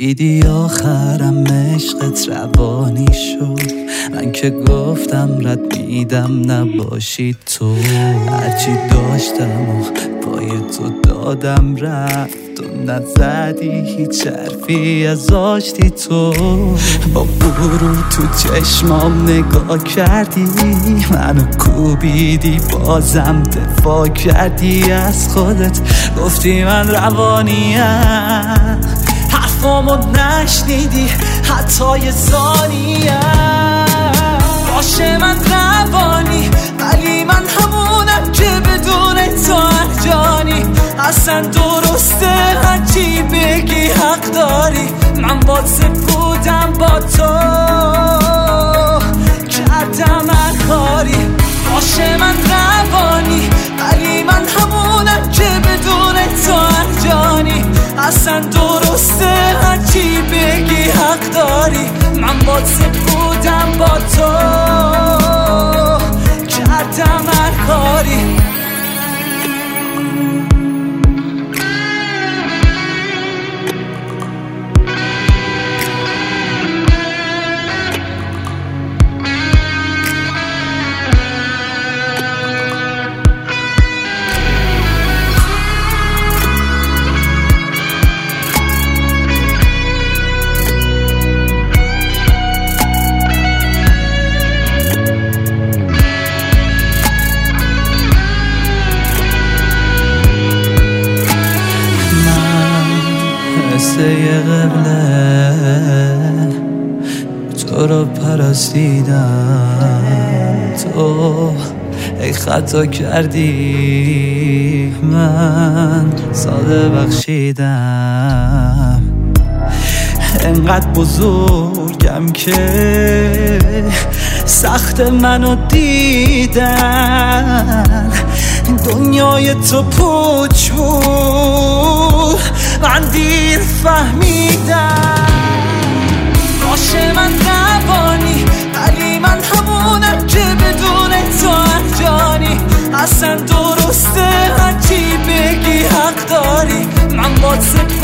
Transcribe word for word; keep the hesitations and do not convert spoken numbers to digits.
دیدی آخرم عشقت روانی شد، من که گفتم رد میدم نباشی تو. هرچی داشتم و پای تو دادم رفت، تو نزدی هیچ حرفی از آشتی تو. با برو تو چشمام نگاه کردی، منو کوبیدی بازم دفاع کردی از خودت، گفتی من روانیم، حرفامو نشنیدی حتی یه ثانیه. باشه من روانی ولی من همونم که بدون تو ارجانی. اصلا درسته هرچی بگی حق داری، من با سپودم با تو کردم هر کاری. باشه من روانی ولی من همونم که بدون تو ارجانی. اصلا درسته هرچی بگی حق داری، من با سپودم با تو کردم هر کاری. قصه قبله تو رو پرستیدم، تو ای خطا کردی من ساده بخشیدم. انقدر بزرگم که سخت منو دیدن، دنیای تو پوچ بود من دیر فهمیدم. باشه من روانی ولی من همونم که بدون تو ارجانی. اصلا درسته هرچی بگی حق داری، من با